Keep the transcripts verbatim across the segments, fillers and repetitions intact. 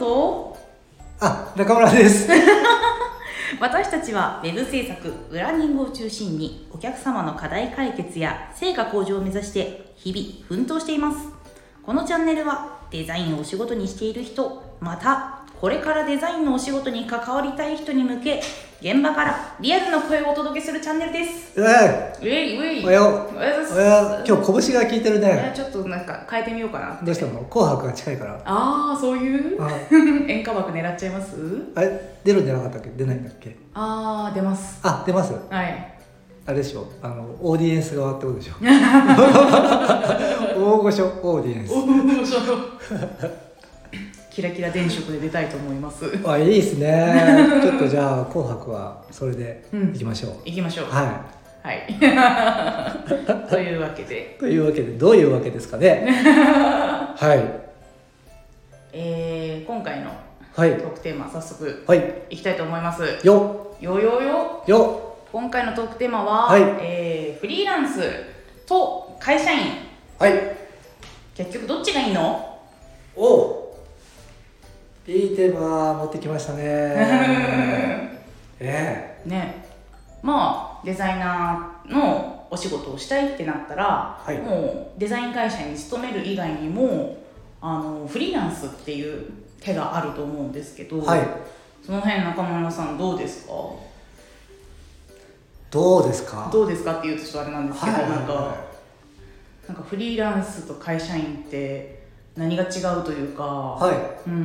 とあ、中村です私たちはウェブ制作、ブランディングを中心にお客様の課題解決や成果向上を目指して日々奮闘しています。このチャンネルはデザインをお仕事にしている人、またこれからデザインのお仕事に関わりたい人に向け、現場からリアルな声をお届けするチャンネルです。 うえい、うい、 おはよう。 おはようごおざいます。 はよう。今日拳が効いてるね。 ちょっとなんか変えてみようかな。 どうしたの？紅白が近いから。 ああ、そういうあ演歌枠狙っちゃいます？ あれ出るんじゃなかったっけ？出ないんだっけ？ ああ、出ます。 あ、出ます。 はい。 あれでしょ、あのオーディエンス側ってことでしょ大御所オーディエンス。 大御所キラキラ電飾で出たいと思います。 あ、いいですね。ちょっとじゃあ紅白はそれでいきましょう、 うん、いきましょう。 はいというわけでというわけでどういうわけですかねはい、 えー、今回のはいトークテーマ、早速はいいきたいと思います。 よよよよよ今回のトークテーマは、 はい、 えー、フリーランスと会社員、 はい、 結局どっちがいいの？ おいいテーマ持ってきましたねええね、まあデザイナーのお仕事をしたいってなったら、はい、もうデザイン会社に勤める以外にもあのフリーランスっていう手があると思うんですけど、はい、その辺中村さんどうですか？ どうですかどうですかっていうとちょっとあれなんですけど、 はいはいはい、 なんかなんかフリーランスと会社員って何が違うというか、はい、うん、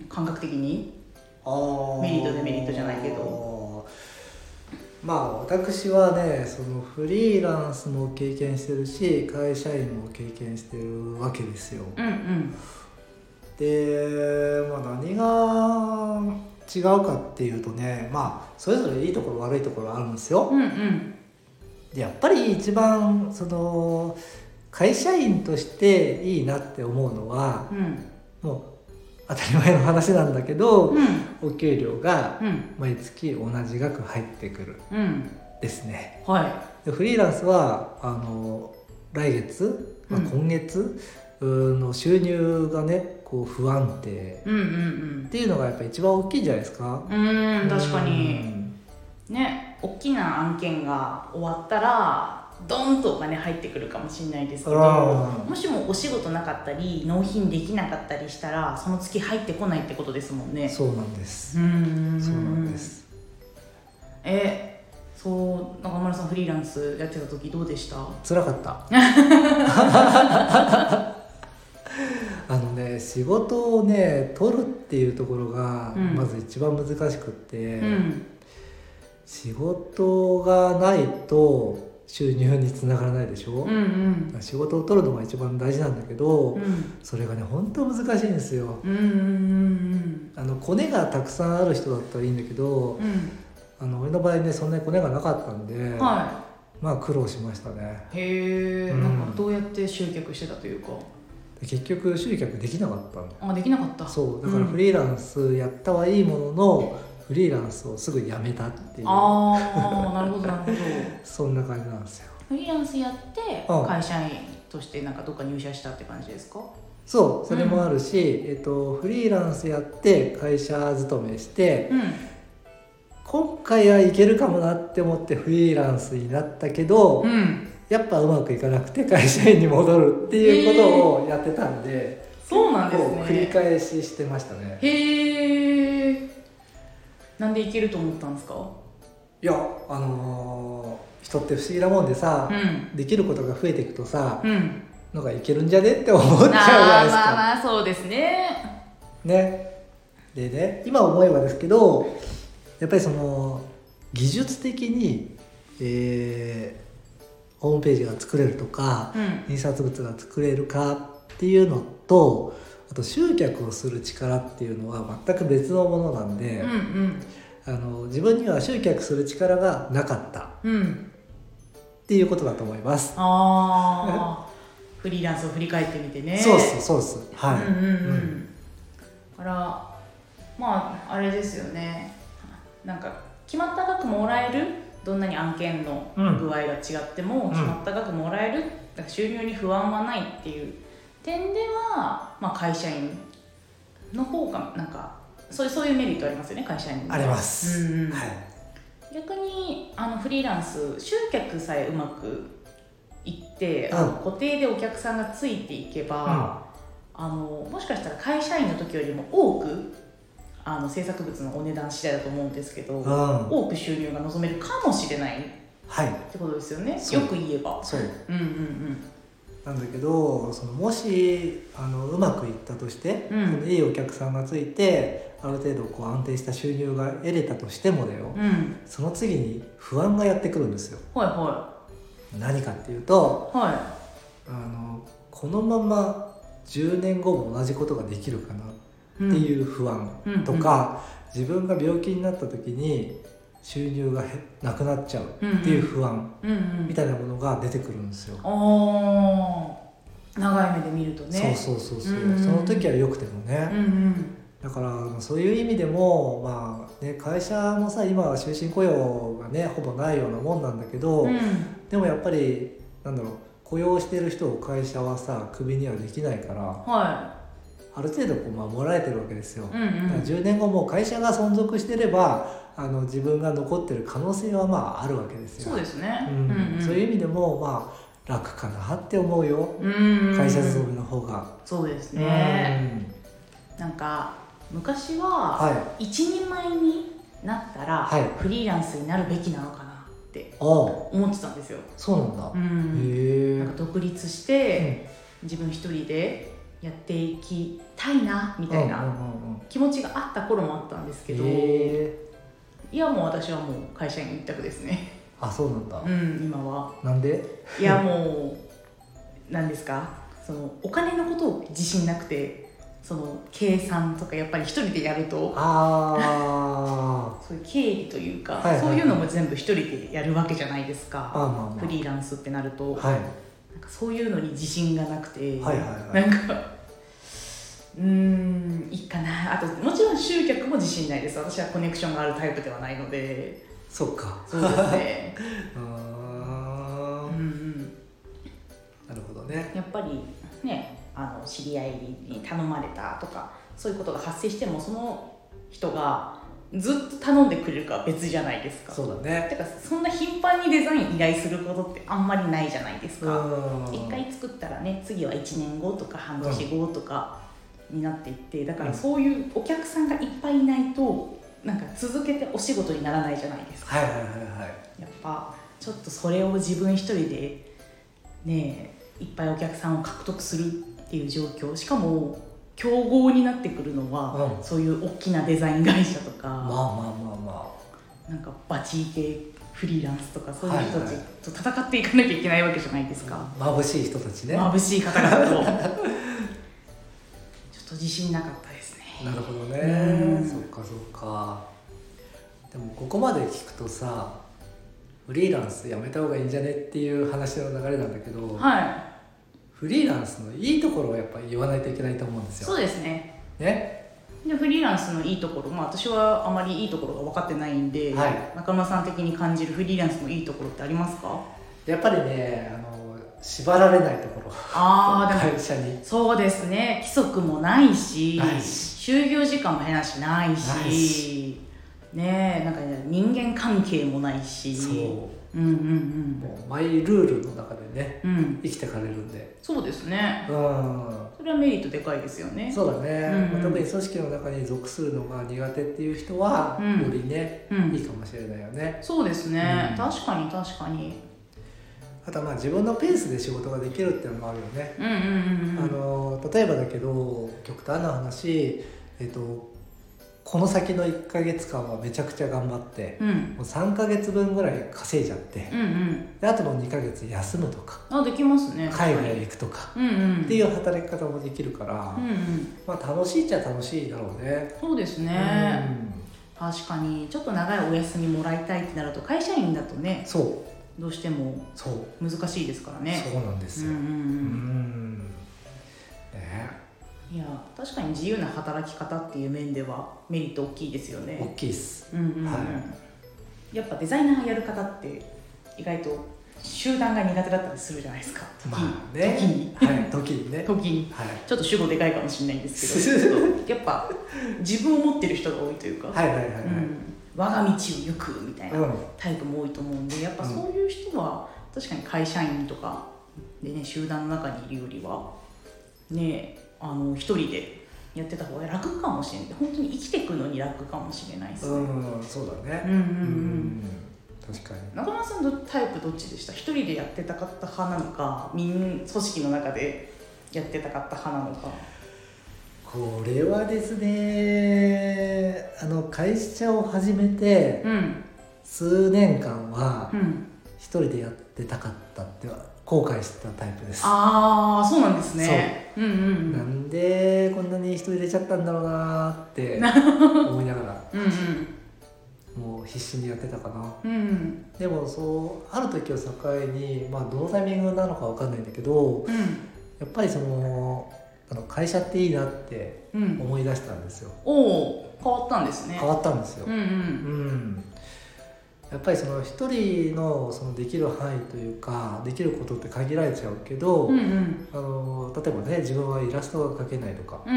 感覚的にあメリットデメリットじゃないけど、 まあ私はね、そのフリーランスも経験してるし会社員も経験してるわけですよ、 うんうん、 で、まあ、何が違うかっていうとね、まあそれぞれいいところ悪いところあるんですよ、 うんうん、 でやっぱり一番その会社員としていいなって思うのは、うん、もう当たり前の話なんだけど、うん、お給料が毎月同じ額入ってくる、うん、ですね、はい、でフリーランスはあの来月、まあ、今月の収入がねこう不安定っていうのがやっぱり一番大きいんじゃないですか。 うん、うん、確かにね、大きな案件が終わったらドンとお金入ってくるかもしれないですけど、もしもお仕事なかったり納品できなかったりしたらその月入ってこないってことですもんね。 そうなんです。 うーん、 そうなんです。 えそう中村さんフリーランスやってた時どうでした？ 辛かったあのね、仕事をね取るっていうところがまず一番難しくって、うん、仕事がないと収入につながらないでしょ、うんうん、仕事を取るのが一番大事なんだけど、うん、それがね本当難しいんですよ、うんうんうん、あのコネがたくさんある人だったらいいんだけど、うん、あの俺の場合ねそんなにコネがなかったんで、はい、まあ苦労しましたね。 へえ、うん、なんかどうやって集客してたというか。 結局集客できなかったの。 あ、できなかった。 そうだからフリーランスやったはいいものの、うん、フリーランスをすぐ辞めたっていう。 ああなるほどなるほどそんな感じなんですよ。 フリーランスやって会社員としてなんかどっか入社したって感じですか？ そうそれもあるし、うんえっと、フリーランスやって会社勤めして、うん、今回はいけるかもなって思ってフリーランスになったけど、うんやっぱうまくいかなくて会社員に戻るっていうことをやってたんで、えー、 そうなんですね。 繰り返ししてましたね。 へえ。なんでいけると思ったんですか？ いやあのー、人って不思議なもんでさ、うん、できることが増えていくとさ、うん、のがいけるんじゃねって思っちゃうじゃないですか。 まあまあそうですね。 ねでね今思えばですけどやっぱりその技術的に、えーホームページが作れるとか、うん、印刷物が作れるかっていうのとあと集客をする力っていうのは全く別のものなんで、うんうん、あの自分には集客する力がなかった、うん、っていうことだと思います。 あフリーランスを振り返ってみてね。 そうですそうですはい、うんうんうん、 だからまああれですよね、なんか決まった額もらえる、どんなに案件の具合が違っても決まった額もらえる、うん、だから収入に不安はないっていう点では、まあ、会社員の方がなんかそういう、そういうメリットありますよね、会社員に。 あります、 うんうん、 はい。 逆にあのフリーランス、集客さえうまくいって、 うん、 あの固定でお客さんがついていけば、うん、あのもしかしたら会社員の時よりも多くあの制作物のお値段次第だと思うんですけど、うん、多く収入が望めるかもしれない、はい、ってことですよね。よく言えばそう、 うんうんうん、 なんだけど、そのもしあのうまくいったとして、うん、そのいいお客さんがついてある程度こう安定した収入が得れたとしてもだよ、うん、その次に不安がやってくるんですよ。 はいはい。 何かっていうと、 はい、 あのこのままじゅうねんごも同じことができるかなっていう不安とか、うんうんうん、自分が病気になった時に収入がなくなっちゃうっていう不安みたいなものが出てくるんですよ。 ああ、長い目で見るとね。 そうそうそうそう、うんうん、その時は良くてもね、うんうん、だからそういう意味でも、まあね、会社もさ今は終身雇用がねほぼないようなもんなんだけど、うん、でもやっぱりなんだろう、雇用してる人を会社はさクビにはできないから、はい、ある程度こう守られてるわけですよ、うんうん、だからじゅうねんごも会社が存続してればあの自分が残ってる可能性はまああるわけですよ。 そうですね、 うんうんうん、そういう意味でもまあ楽かなって思うよ、うんうんうん、会社勤めの方が。 そうですね、うん、なんか昔は一人前になったらフリーランスになるべきなのかなって思ってたんですよ。 そうなんだ、 うん、へなんか独立して自分一人でやっていきたいなみたいな気持ちがあった頃もあったんですけど、いやもう私はもう会社員一択ですね。 あ、そうなんだ、 うん、今は。 なんで？ いやもう何ですか、そのお金のことを自信なくて、その計算とかやっぱり一人でやるとあそういう経理というか、はいはいはい、そういうのも全部一人でやるわけじゃないですか、あ、まあまあ、フリーランスってなると、はい、なんかそういうのに自信がなくて、はいはいはい、なんかうーんいいかな。あともちろん集客も自信ないです。私はコネクションがあるタイプではないので。 そっか、 そうですねあ、うんうん、なるほどね。 やっぱりね、あの知り合いに頼まれたとかそういうことが発生しても、その人がずっと頼んでくれるかは別じゃないですか。 そうだね。 てかそんな頻繁にデザイン依頼することってあんまりないじゃないですか。一回作ったらね、次はいちねんごとか半年後とかになっていって、だからそういうお客さんがいっぱいいないとなんか続けてお仕事にならないじゃないですか。 はいはいはいはい。 やっぱちょっとそれを自分一人でねいっぱいお客さんを獲得するっていう状況、しかも競合になってくるのは、うん、そういう大きなデザイン会社とか、まあまあまあまあなんかバチイケフリーランスとかそういう人たちと戦っていかなきゃいけないわけじゃないですか。 眩しい人たちね。 眩しい方々とちょっと自信なかったですね。 なるほどね。そっかそっか。でもここまで聞くとさ、フリーランスやめた方がいいんじゃねっていう話の流れなんだけど、はい、フリーランスのいいところをやっぱり言わないといけないと思うんですよ。 そうですね。 ね。 でフリーランスのいいところ、まあ、私はあまりいいところが分かってないんで、はい、中村さん的に感じるフリーランスのいいところってありますか？ やっぱりね、あの縛られないところ。 ああ、でも会社にそうですね。規則もないし、ないし就業時間も変なしないし、ないしねえ、なんか、ね、人間関係もないし、そう、うんうんうん、 もうマイルールの中でね、うん、生きてかれるんで。 そうですね、うん、それはメリットでかいですよね。 そうだね、うんうん、まあ、特に組織の中に属するのが苦手っていう人は、うん、よりね、うん、いいかもしれないよね。 そうですね、うん、確かに確かに。 あとはまあ自分のペースで仕事ができるっていうのもあるよね。うんうんうんうん、あの例えばだけど極端な話、えっとこの先のいっかげつかんはめちゃくちゃ頑張って、うん、もうさんかげつぶんぐらい稼いじゃって、うんうん、であとのにかげつ休むとか、 あ、できますね、 海外行くとか、うんうん、っていう働き方もできるから、うんうん、まあ、楽しいっちゃ楽しいだろうね。 そうですね、うん、確かにちょっと長いお休みもらいたいってなると会社員だとね、そうどうしても難しいですからね。 そうなんですよ、うんうんうん、 ね、いや確かに自由な働き方っていう面ではメリット大きいですよね。 大きいです、 うんうんうん、はい、やっぱデザイナーやる方って意外と集団が苦手だったりするじゃないですか。 まあね、 時に、 はい、時にね時に、 はい、 ちょっと主語でかいかもしれないんですけどやっぱ自分を持ってる人が多いというか、 はいはいはいはい、うん、 我が道を行くみたいなタイプも多いと思うんで、やっぱそういう人は確かに会社員とかでね、集団の中にいるよりはね、あの一人でやってた方が楽かもしれない。本当に生きていくのに楽かもしれないですね。 うん、そうだね。 うんうんうん、 確かに。 中村さんのタイプどっちでした？一人でやってたかった派なのか、民組織の中でやってたかった派なのか。 これはですね、あの会社を始めて数年間は一人でやってたかったっては後悔してたタイプです。 ああ、そうなんですね。 そう、うんうんうん、なんでこんなに人入れちゃったんだろうなって思いながらうん、うん、もう必死にやってたかな、うん、でもそうある時を境に、まあ、どのタイミングなのか分かんないんだけど、うん、やっぱりそのあの会社っていいなって思い出したんですよ、 うん、おお、変わったんですね。 変わったんですよ、うんうんうん、やっぱりその一人 の, そのできる範囲というかできることって限られちゃうけど、うんうん、あの例えばね、自分はイラストが描けないとか、うんうん、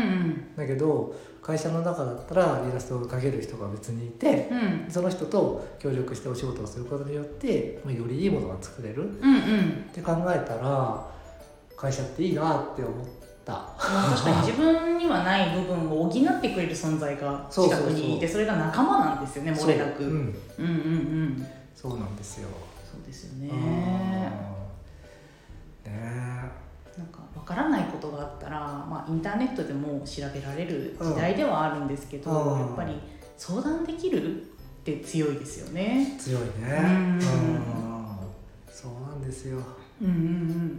だけど会社の中だったらイラストを描ける人が別にいて、うん、その人と協力してお仕事をすることによってよりいいものが作れる、うんうん、って考えたら会社っていいなって思って確かに自分にはない部分を補ってくれる存在が近くにいて、それが仲間なんですよね、漏れなく。うん、うんうんうん、 そうなんですよ。 そうですよね。ねえ、なんか分からないことがあったら、まあ、インターネットでも調べられる時代ではあるんですけど、うん、やっぱり相談できるって強いですよね。 強いね。うん、うん、そうなんですよ。 うんうんうん、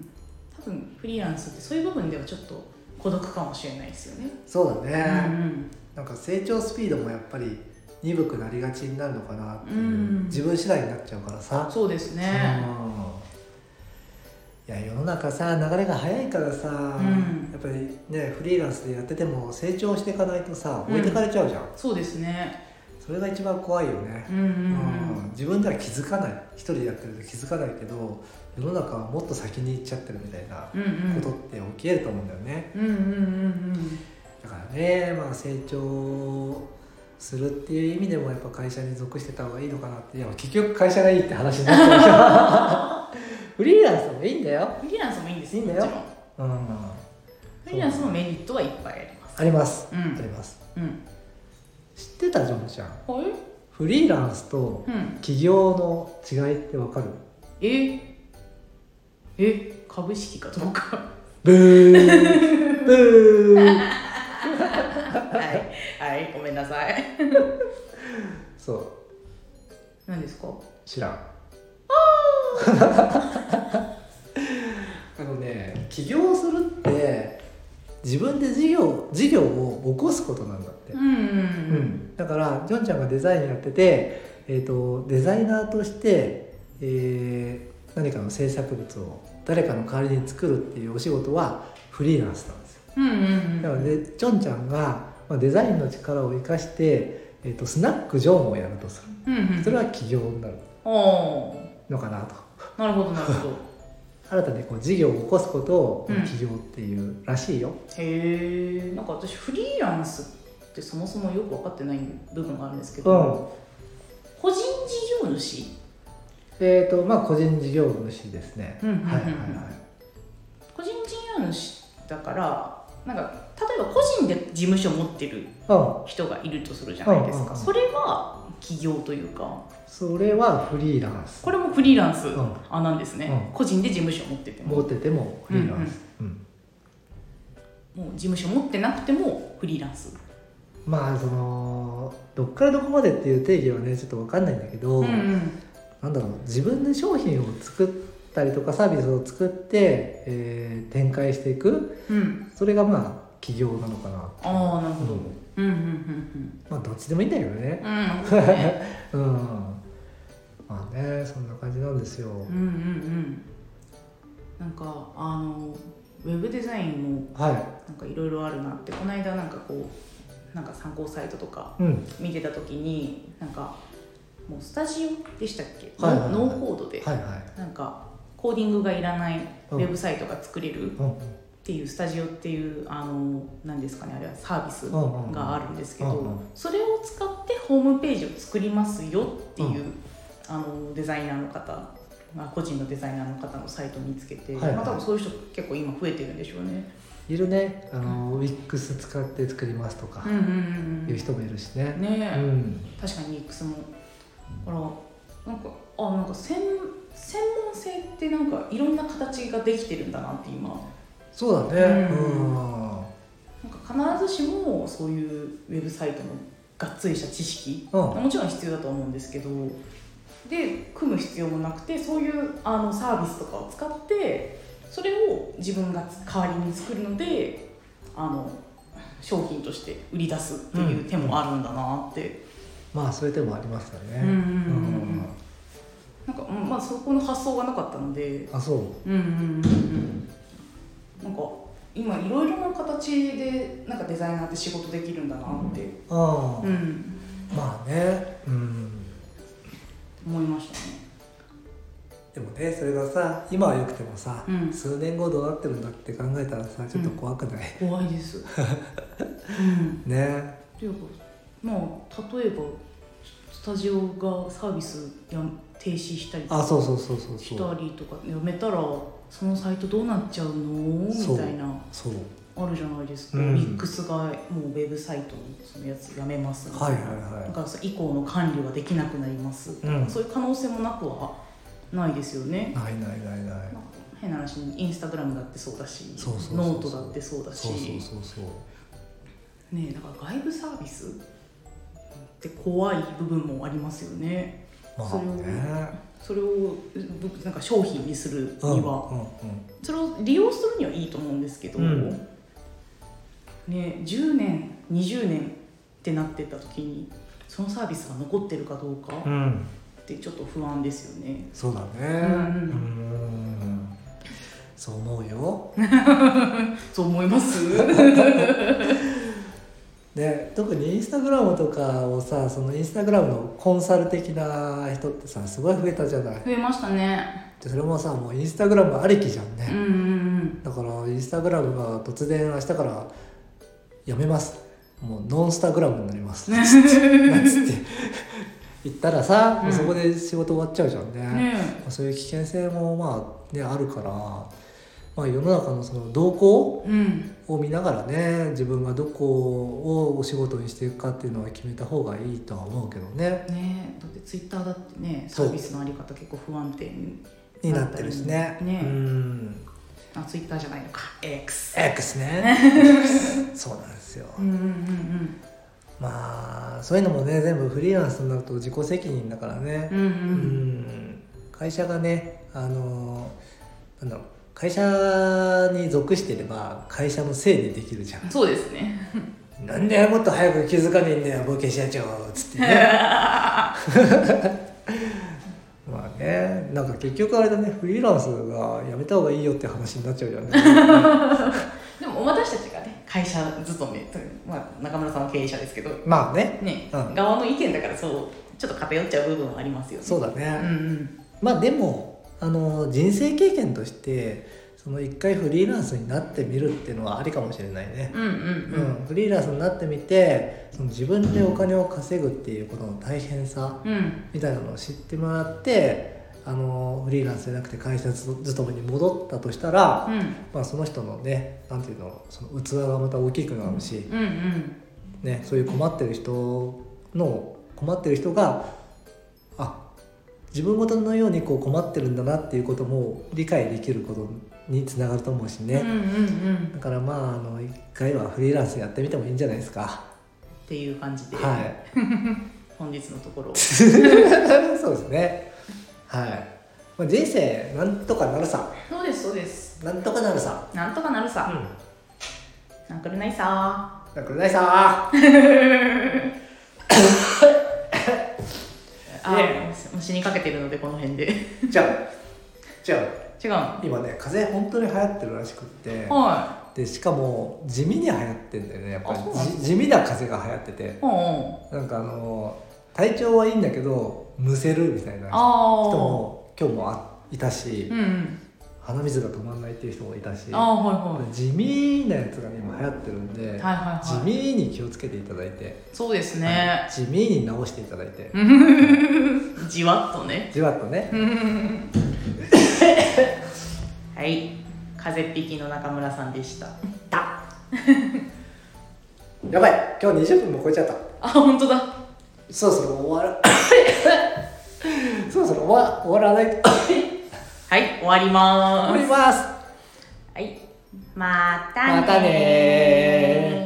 多分フリーランスってそういう部分ではちょっと孤独かもしれないですよね。 そうだね、うんうん、なんか成長スピードもやっぱり鈍くなりがちになるのかなっていう、うん、自分次第になっちゃうからさ。 そうですね、 うん、いや世の中さ流れが早いからさ、うん、やっぱりねフリーランスでやってても成長していかないとさ置いてかれちゃうじゃん、うん、 そうですね。それが一番怖いよね、うんうんうんうん、自分では気づかない、一人でやってると気づかないけど世の中はもっと先に行っちゃってるみたいなことって起きえると思うんだよね、うんうんうんうん、だからね、まあ、成長するっていう意味でもやっぱ会社に属してた方がいいのかなって。いや結局会社がいいって話になっちゃうでしょフリーランスもいいんだよ。 フリーランスもいいんですいいんだよ、 うん、フリーランスのメリットはいっぱいあります。 あります、うん、あります、うん、知ってたジョンちゃん、はい、フリーランスと起業の違いってわかる？ ええ、株式かどうかブーブーはいはい、ごめんなさいそう何ですか？ 知らん。ああのね、起業するって自分で事業事業を起こすことなんだって、うんうんうんうん、だからジョンちゃんがデザインやってて、えーと、デザイナーとして、えー何かの制作物を誰かの代わりに作るっていうお仕事はフリーランスなんですよ、うんうんうん、だからね、ジョンちゃんがデザインの力を生かして、えーと、スナック常務をやるとする、うんうん、それは起業になるのかなと。 なるほどなるほど新たにこう事業を起こすことを起業っていうらしいよ、うん、 へえ。なんか私フリーランスってそもそもよく分かってない部分があるんですけど、うん、個人事業主えーとまあ、個人事業主ですね。 個人事業主だからなんか例えば個人で事務所を持ってる人がいるとするじゃないですか、うんうんうん、それは起業というかそれはフリーランス。 これもフリーランス、うん、あなんですね、うん、個人で事務所を持ってても持っててもフリーランス、うんうん、もう事務所持ってなくてもフリーランス。 まあそのどっからどこまでっていう定義はねちょっと分かんないんだけど、うんうん、なんだろう、自分で商品を作ったりとかサービスを作って、えー、展開していく、うん、それがまあ起業なのかな。 ああなるほど、うんうんうんうん、 まあどっちでもいいんだけどね、うん、うん、まあねそんな感じなんですよ。うんうんうん。 なんかあのウェブデザインもなんかいろいろあるなって、この間なんかこうなんか参考サイトとか見てた時に、うん、なんかもうスタジオでしたっけ、 はいはいはい、 ノーコードで、 はいはい、 なんかコーディングがいらないウェブサイトが作れるっていうスタジオっていうあの何ですかね、あれはサービスがあるんですけど、それを使ってホームページを作りますよっていう、あのデザイナーの方、まあ、個人のデザイナーの方のサイトを見つけて、はいはい、まあ、多分そういう人結構今増えてるんでしょうね。 いるね、あの、うん、ウィックス使って作りますとかいう人もいるしね。 ねえ、 うん、 確かにウィックスもあらなんかあなんか専専門性ってなんかいろんな形ができてるんだなって今。 そうだね、うん、 なんか必ずしもそういうウェブサイトのがっつりした知識、うん、もちろん必要だと思うんですけど、で組む必要もなくて、そういうあのサービスとかを使ってそれを自分が代わりに作るので、あの商品として売り出すっていう手もあるんだなって、 うん、まあそういう手もありますよね。 うんうんうんうん、なんか、まあ、そこの発想がなかったので、 あ、そう、 うんうんうんうん、なんか今いろいろな形でなんかデザイナーって仕事できるんだなって、 うん、あ、 うん、 まあね、うん、 思いましたね。 でもね、それがさ、今は良くてもさ、 うん、 数年後どうなってるんだって考えたらさ、ちょっと怖くない？ うん、怖いです、うん、 ね。 っていうか、まあ例えばスタジオがサービスや停止したりとか、 あ、そうそうそうそうそう、 したりとかやめたらそのサイトどうなっちゃうのみたいな、 そうあるじゃないですか。 うん、 ミックスがもうウェブサイトそのやつやめますみたいな、 はいはいはい、 だから以降の管理はできなくなりますとか、うん、そういう可能性もなくはないですよね。 ないないないない。 変な話にインスタグラムだってそうだし、 そうそうそうそう、 ノートだってそうだし、 そうそうそうそうねえ、だから外部サービスって怖い部分もありますよね。 まあね、 それを、それをなんか商品にするには、うんうんうん、それを利用するにはいいと思うんですけど、うん、ね、じゅうねんにじゅうねんってなってた時にそのサービスが残ってるかどうか、うん、ってちょっと不安ですよね。 そうだね、うん、うん、そう思うよそう思いますね、特にインスタグラムとかをさ、そのインスタグラムのコンサル的な人ってさ、すごい増えたじゃない。 増えましたね。 でそれもさ、もうインスタグラムありきじゃんね、 うんうんうん、 だからインスタグラムが突然明日からやめます、もうノンスタグラムになりますなんつって言ったらさ、うん、もうそこで仕事終わっちゃうじゃんね、ね、そういう危険性もまあねあるから、まあ、世の中のその動向を見ながらね、自分がどこをお仕事にしていくかっていうのは決めた方がいいとは思うけどね。 ね、だってツイッターだってね、サービスのあり方結構不安定にになってるしね。 ね、 うん、 あ、ツイッターじゃないのか、X。 X ね。そうなんですよ。 うんうんうんうん。 まあそういうのもね、全部フリーランスになると自己責任だからね。 うんうん。うん 、会社がね、あのなんだろう。会社に属してれば会社のせいでできるじゃん。 そうですね。 なんでもっと早く気づかねえんだよボケ社長つってねまあね、なんか結局あれだね、フリーランスがやめた方がいいよって話になっちゃうじゃんねでも私たちがね、会社勤め、まあ、中村さんは経営者ですけど、まあね、ね、うん、側の意見だからそうちょっと偏っちゃう部分はありますよね。 そうだね、 うんうん、 まあでもあの人生経験としてその一回フリーランスになってみるっていうのはありかもしれないね、 うんうんうんうん、フリーランスになってみてその自分でお金を稼ぐっていうことの大変さみたいなのを知ってもらって、うん、あのフリーランスじゃなくて会社勤めに戻ったとしたら、うんまあ、その人のね、なんていうの、その器がまた大きくなるし、 うんうんね、そういう困ってる人の困ってる人があ自分ごとのようにこう困ってるんだなっていうことも理解できることにつながると思うしね、 うんうんうん、 だからまああの一回はフリーランスやってみてもいいんじゃないですかっていう感じで、 はい、 本日のところそうですね、はい、まあ、人生なんとかなるさ。 そうですそうです、 なんとかなるさなんとかなるさ、うん、なんくるないさなんくるないさあ、ね、死にかけてるのでこの辺でじゃあじゃあ違う、 今ね風邪本当に流行ってるらしくって、 はい、 でしかも地味に流行ってんだよね、やっぱり地味な風邪が流行ってて、 うんうん、 なんかあの体調はいいんだけどむせるみたいな人も今日もあいたし、うんうん、鼻水が止まらないっていう人もいたし、あ、はいはい、地味なやつが今流行ってるんで、はいはいはい、地味に気をつけていただいて、 そうですね、 はい、地味に直していただいてじわっとねじわっとねはい、風邪っ引きの中村さんでしたたやばい、今日にじゅっぷんも超えちゃった。 あ、本当だ。 そろそろ終わるそろそろ終わ終わらないとはい、終わりまーす。 終わります。 はい、またねー。 またねー。